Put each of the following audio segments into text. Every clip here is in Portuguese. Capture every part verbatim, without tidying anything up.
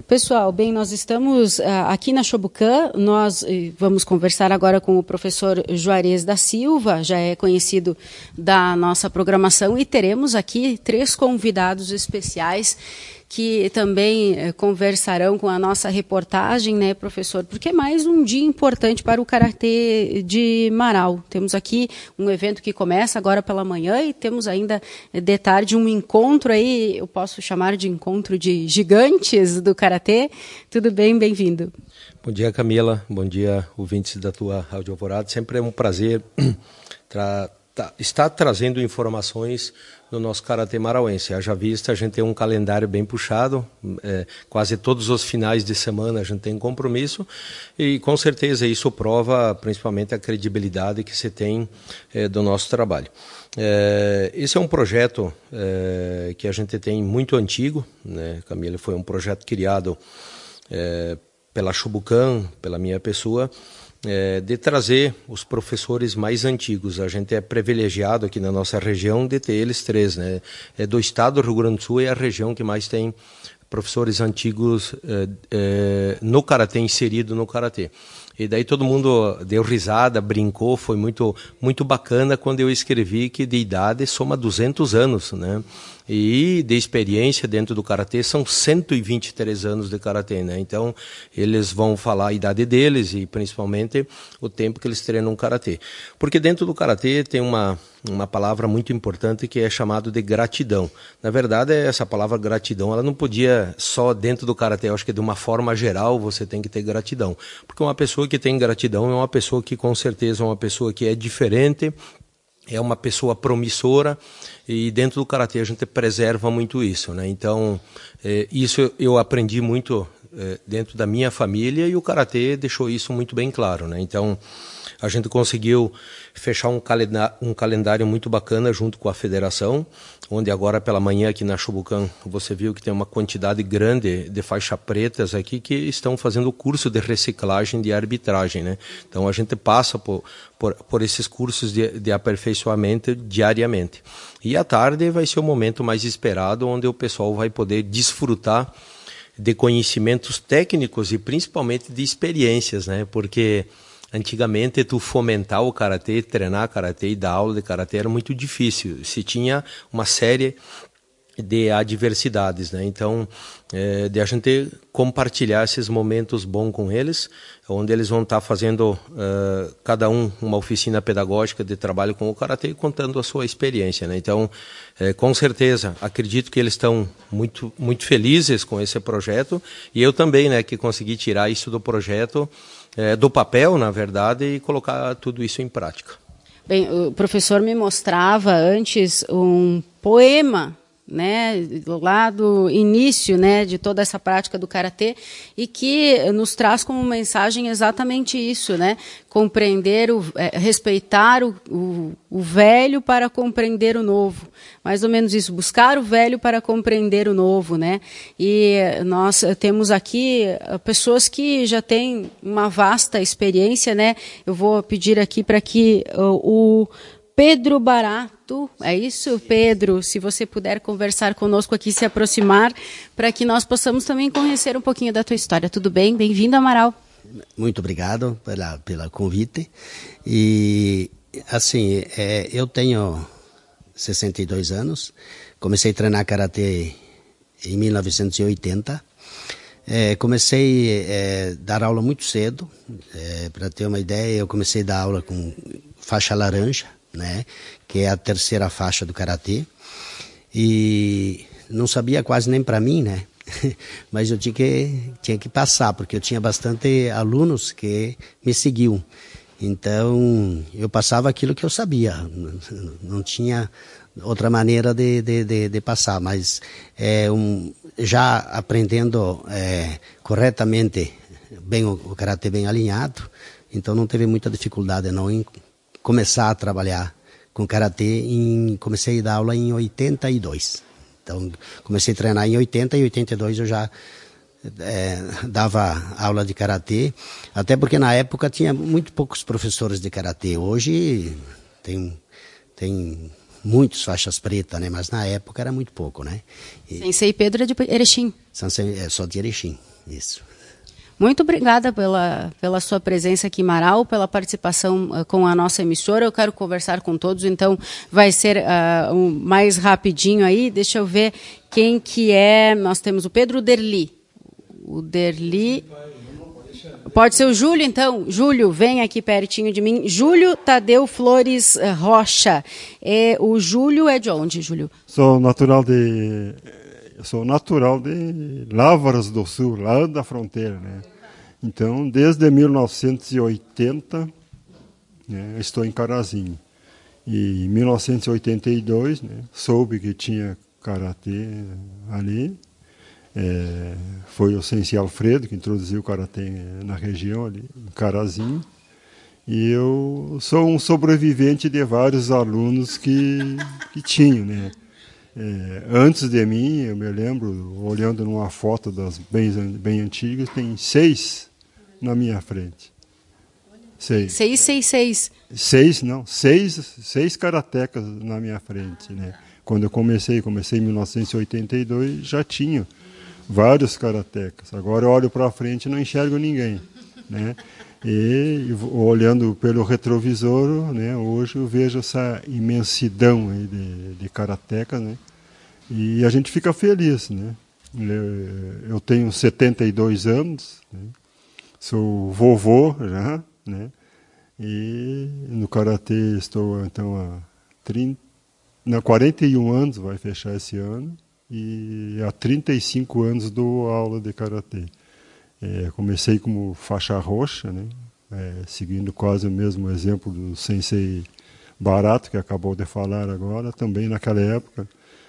Pessoal, bem, nós estamos uh, aqui na Shobukan, nós uh, vamos conversar agora com o professor Juarez da Silva, já é conhecido da nossa programação, e teremos aqui três convidados especiais que também eh, conversarão com a nossa reportagem, né, professor? Porque é mais um dia importante para o Karatê de Marau. Temos aqui um evento que começa agora pela manhã e temos ainda de tarde um encontro aí, eu posso chamar de encontro de gigantes do Karatê. Tudo bem? Bem-vindo. Bom dia, Camila. Bom dia, ouvintes da tua Rádio Alvorada. Sempre é um prazer tra- tra- estar trazendo informações no nosso Karatê marauense. Haja vista, a gente tem um calendário bem puxado, é, quase todos os finais de semana a gente tem compromisso e com certeza isso prova principalmente a credibilidade que se tem é, do nosso trabalho. É, esse é um projeto é, que a gente tem muito antigo, né, Camila? Foi um projeto criado é, pela Shobukan, pela minha pessoa, É, de trazer os professores mais antigos. A gente é privilegiado aqui na nossa região de ter eles três, né? É do estado do Rio Grande do Sul, é a região que mais tem professores antigos é, é, no Karatê, inserido no Karatê. E daí todo mundo deu risada, brincou, foi muito, muito bacana quando eu escrevi que de idade soma duzentos anos, né? E de experiência dentro do Karatê são cento e vinte e três anos de Karatê, né? Então eles vão falar a idade deles e principalmente o tempo que eles treinam Karatê. Porque dentro do Karatê tem uma, uma palavra muito importante que é chamado de gratidão. Na verdade, essa palavra gratidão, ela não podia só dentro do Karatê, eu acho que de uma forma geral você tem que ter gratidão. Porque uma pessoa que tem gratidão é uma pessoa que com certeza é uma pessoa que é diferente, é uma pessoa promissora e dentro do Karatê a gente preserva muito isso, né? Então, é, isso eu aprendi muito é, dentro da minha família e o Karatê deixou isso muito bem claro, né? Então, a gente conseguiu fechar um calendário, um calendário muito bacana junto com a federação, onde agora pela manhã aqui na Shobukan você viu que tem uma quantidade grande de faixa pretas aqui que estão fazendo o curso de reciclagem de arbitragem, né? Então a gente passa por, por, por esses cursos de, de aperfeiçoamento diariamente. E à tarde vai ser o momento mais esperado, onde o pessoal vai poder desfrutar de conhecimentos técnicos e principalmente de experiências, né? Porque antigamente, tu fomentar o Karatê, treinar Karatê e dar aula de Karatê era muito difícil. Se tinha uma série de adversidades, né? Então, é, de a gente compartilhar esses momentos bons com eles, onde eles vão estar fazendo, uh, cada um, uma oficina pedagógica de trabalho com o Karatê e contando a sua experiência, né? Então, é, com certeza, acredito que eles estão muito, muito felizes com esse projeto e eu também, né, que consegui tirar isso do projeto, É, do papel, na verdade, e colocar tudo isso em prática. Bem, o professor me mostrava antes um poema, né, lá do início, né, de toda essa prática do Karatê, e que nos traz como mensagem exatamente isso, né, compreender, o, é, respeitar o, o, o velho para compreender o novo, mais ou menos isso, buscar o velho para compreender o novo, né, e nós temos aqui pessoas que já têm uma vasta experiência, né, eu vou pedir aqui para que o, o Pedro Barato, é isso, Pedro? Se você puder conversar conosco aqui, se aproximar, para que nós possamos também conhecer um pouquinho da tua história. Tudo bem? Bem-vindo, Amaral. Muito obrigado pela, pela convite. E, assim, é, eu tenho sessenta e dois anos, comecei a treinar Karatê em mil novecentos e oitenta. É, comecei a é, dar aula muito cedo, é, para ter uma ideia, eu comecei a dar aula com faixa laranja, né, que é a terceira faixa do Karatê, e não sabia quase nem para mim, né, mas eu tinha que, tinha que passar, porque eu tinha bastante alunos que me seguiam, então eu passava aquilo que eu sabia, não tinha outra maneira de, de, de, de passar, mas é, um, já aprendendo é, corretamente bem o, o Karatê bem alinhado, então não teve muita dificuldade não em começar a trabalhar com Karatê, em, comecei a dar aula em oitenta e dois. Então, comecei a treinar em oitenta e em oitenta e dois eu já é, dava aula de Karatê, até porque na época tinha muito poucos professores de Karatê. Hoje tem, tem muitos faixas pretas, né? Mas na época era muito pouco, né? E, Sensei Pedro é de Erechim. Sensei, é só de Erechim. Isso. Muito obrigada pela, pela sua presença aqui, Marau, pela participação uh, com a nossa emissora. Eu quero conversar com todos, então vai ser uh, um, mais rapidinho aí. Deixa eu ver quem que é. Nós temos o Pedro Derli. O Derli... Pode ser o Júlio, então. Júlio, vem aqui pertinho de mim. Júlio Tadeu Flores Rocha. É, o Júlio é de onde, Júlio? Sou natural de... Eu sou natural de Lavras do Sul, lá da fronteira, né? Então, desde mil novecentos e oitenta, né, estou em Carazinho. E em mil novecentos e oitenta e dois, né, soube que tinha karatê ali. É, foi o Sensei Alfredo que introduziu o karatê na região, ali, em Carazinho. E eu sou um sobrevivente de vários alunos que, que tinham, né? É, antes de mim, eu me lembro, olhando numa foto das bem, bem antigas, tem seis na minha frente. Seis. Seis, seis, seis. Seis, não. Seis, seis karatecas na minha frente, né? Quando eu comecei, comecei em mil novecentos e oitenta e dois, já tinha vários karatecas. Agora eu olho para frente e não enxergo ninguém, né? E olhando pelo retrovisor, né, hoje eu vejo essa imensidão aí de, de karatecas, né? E a gente fica feliz, né? Eu tenho setenta e dois anos, né? Sou vovô já, né? E no karatê estou então há trinta, não, quarenta e um anos, vai fechar esse ano, e há trinta e cinco anos dou aula de karatê. É, comecei como faixa roxa, né? É, seguindo quase o mesmo exemplo do Sensei Barato, que acabou de falar agora. Também naquela época,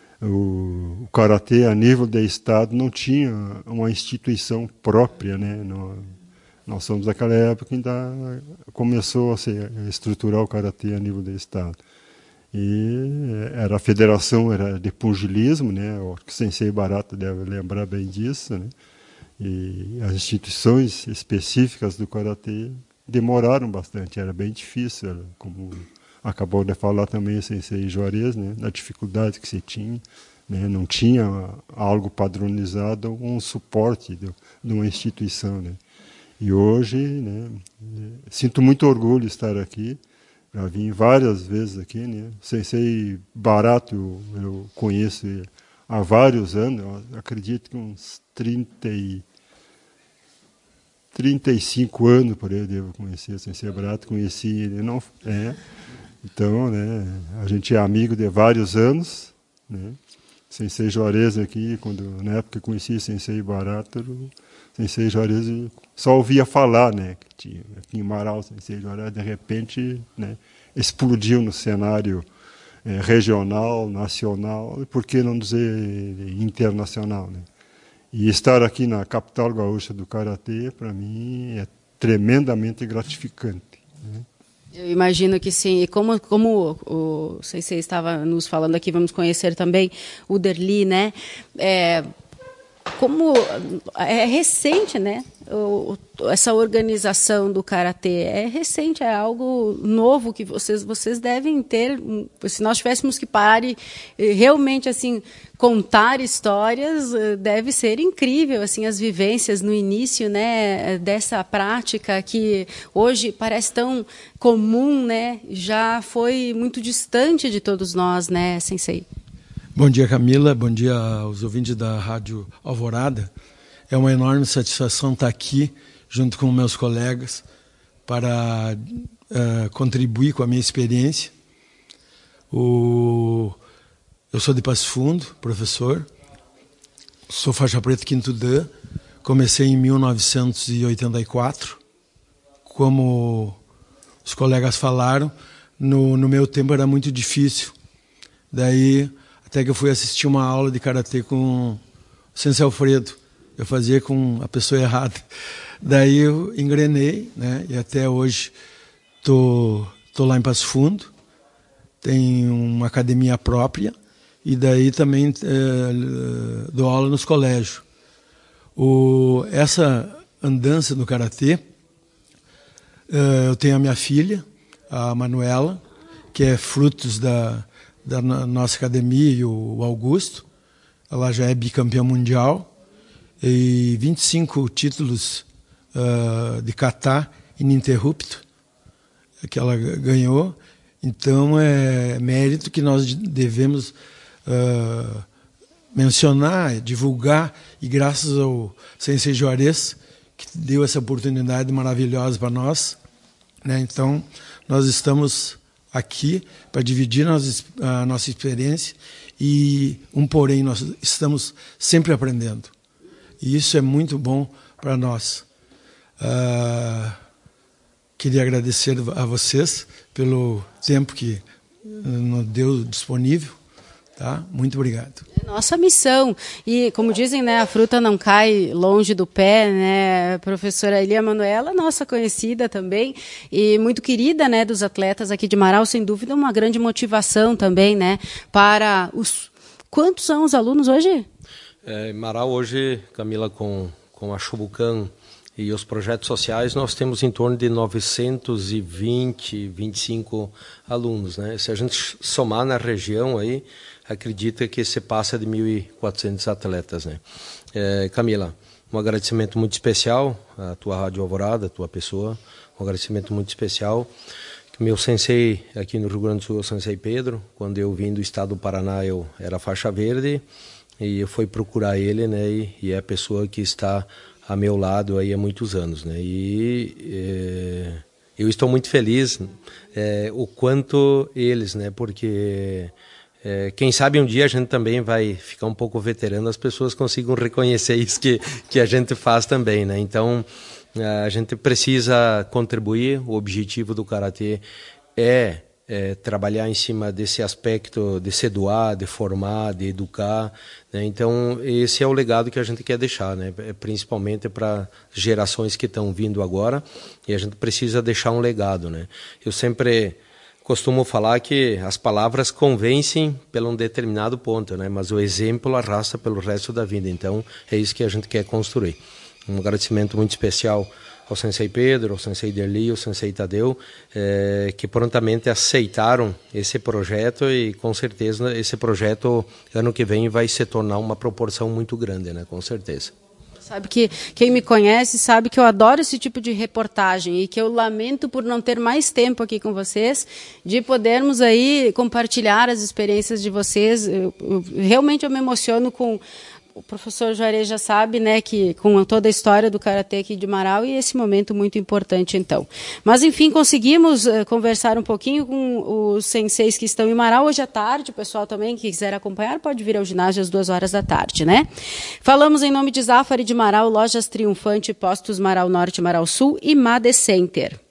o, o karatê a nível de estado não tinha uma instituição própria, né? No, nós somos daquela época que ainda começou a se estruturar o karatê a nível de estado. E era a federação era de pugilismo, né? O Sensei Barato deve lembrar bem disso, né? E as instituições específicas do karatê demoraram bastante, era bem difícil, era, como acabou de falar também o Sensei Juarez, né, a dificuldade que se tinha, né, não tinha algo padronizado, um suporte de, de uma instituição, né. E hoje, né, sinto muito orgulho de estar aqui, já vim várias vezes aqui, né, o Sensei Barato eu, eu conheço há vários anos, eu acredito que uns trinta e trinta e cinco anos por aí eu devo conhecer o Sensei Barato, conheci ele, não é. Então, né, a gente é amigo de vários anos, né? Sensei Juarez aqui, quando na época eu conheci o Sensei Barato, o Sensei Juarez só ouvia falar, né, que tinha aqui em Marau, o Sensei Juarez de repente, né, explodiu no cenário é, regional, nacional, e por que não dizer internacional, né? E estar aqui na capital gaúcha do karatê, para mim, é tremendamente gratificante, né? Eu imagino que sim. E como, como o Sensei estava nos falando aqui, vamos conhecer também o Derli, né? É, como é recente, né? O, essa organização do karatê é recente, é algo novo que vocês vocês devem ter. Se nós tivéssemos que parar e realmente assim contar histórias, deve ser incrível assim as vivências no início, né, dessa prática que hoje parece tão comum, né? Já foi muito distante de todos nós, né, Sensei? Bom dia, Camila. Bom dia aos ouvintes da Rádio Alvorada. É uma enorme satisfação estar aqui, junto com meus colegas, para uh, contribuir com a minha experiência. O... Eu sou de Passo Fundo, professor. Sou faixa preta quinto Dan. Comecei em mil novecentos e oitenta e quatro. Como os colegas falaram, no, no meu tempo era muito difícil. Daí, até que eu fui assistir uma aula de karatê com o Sensei Alfredo. Eu fazia com a pessoa errada. Daí eu engrenei, né? E até hoje tô, tô lá em Passo Fundo. Tenho uma academia própria. E daí também é, dou aula nos colégios. O, essa andança no karatê, é, eu tenho a minha filha, a Manuela, que é frutos da, da nossa academia, e o Augusto. Ela já é bicampeã mundial. e vinte e cinco títulos uh, de kata ininterrupto que ela ganhou. Então, é mérito que nós devemos uh, mencionar, divulgar, e graças ao Sensei Juarez, que deu essa oportunidade maravilhosa para nós, né? Então, nós estamos aqui para dividir a nossa experiência e, um porém, nós estamos sempre aprendendo. E isso é muito bom para nós. Uh, queria agradecer a vocês pelo tempo que nos deu disponível. Tá? Muito obrigado. Nossa missão. E, como dizem, né, a fruta não cai longe do pé, né? A professora Elia Manuela, nossa conhecida também, e muito querida, né, dos atletas aqui de Marau, sem dúvida, uma grande motivação também, né, para os... Quantos são os alunos hoje? É, Marau hoje, Camila, com, com a Chobucan e os projetos sociais, nós temos em torno de novecentos e vinte, vinte e cinco alunos, né? Se a gente somar na região aí, acredita que se passa de mil e quatrocentos atletas, né? É, Camila, um agradecimento muito especial à tua Rádio Alvorada, à tua pessoa, um agradecimento muito especial. Meu sensei aqui no Rio Grande do Sul é o Sensei Pedro. Quando eu vim do estado do Paraná, eu era faixa verde, e eu fui procurar ele, né? E, e é a pessoa que está a meu lado aí há muitos anos, né? E é, eu estou muito feliz é, o quanto eles, né? Porque É, quem sabe um dia a gente também vai ficar um pouco veterano, as pessoas consigam reconhecer isso que, que a gente faz também, né? Então, a gente precisa contribuir. O objetivo do Karatê é, é trabalhar em cima desse aspecto de se doar, de formar, de educar, né? Então, esse é o legado que a gente quer deixar, né? Principalmente para gerações que estão vindo agora, e a gente precisa deixar um legado, né? Eu sempre costumo falar que as palavras convencem pelo um determinado ponto, né? Mas o exemplo arrasta pelo resto da vida. Então, é isso que a gente quer construir. Um agradecimento muito especial ao Sensei Pedro, ao Sensei Derli, ao Sensei Tadeu, é, que prontamente aceitaram esse projeto, e com certeza esse projeto, ano que vem, vai se tornar uma proporção muito grande, né? Com certeza. Sabe que quem me conhece sabe que eu adoro esse tipo de reportagem, e que eu lamento por não ter mais tempo aqui com vocês, de podermos aí compartilhar as experiências de vocês. Eu, eu, realmente eu me emociono com... O professor Juarez já sabe, né, que com toda a história do Karatê aqui de Marau, e esse momento muito importante, então. Mas, enfim, conseguimos uh, conversar um pouquinho com os senseis que estão em Marau hoje à tarde. O pessoal também que quiser acompanhar pode vir ao ginásio às duas horas da tarde, né? Falamos em nome de Zafari de Marau, Lojas Triunfante, Postos Marau Norte, Marau Sul e Made Center.